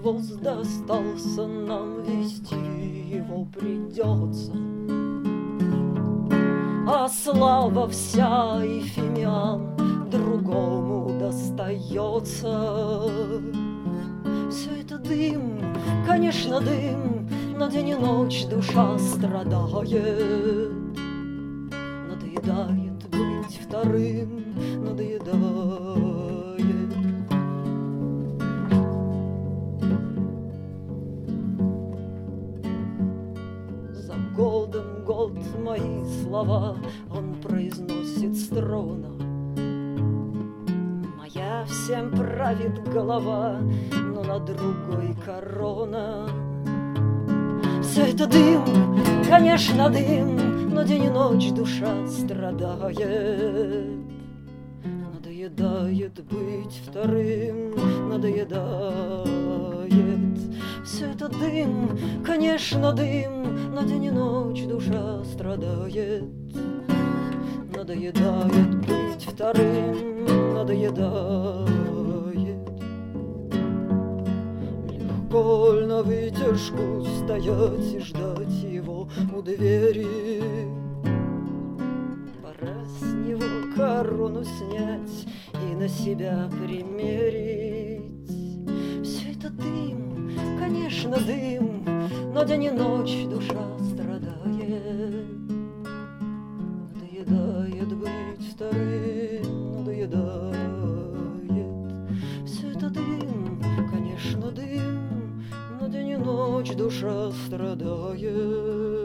воз достался нам, вести его придется. А слава вся Ефимян другому достается. Все это дым, конечно, дым, но день и ночь душа страдает. Надоедает быть вторым, надоедает. За годом год мои слова он произносит с трона. Моя всем правит голова, но на другой корона. Все это дым, конечно, дым, но день и ночь душа страдает. Надоедает быть вторым, надоедает. Все это дым, конечно, дым, но день и ночь душа страдает. Надоедает быть вторым, надоедает. Легко на вытяжку стоять и ждать его у двери. Пора с него корону снять и на себя примерить. Все это дым, конечно, дым, но день и ночь душа страдает. Надоедает быть вторым, надоедает. Все это дым, конечно, дым, но день и ночь душа страдает.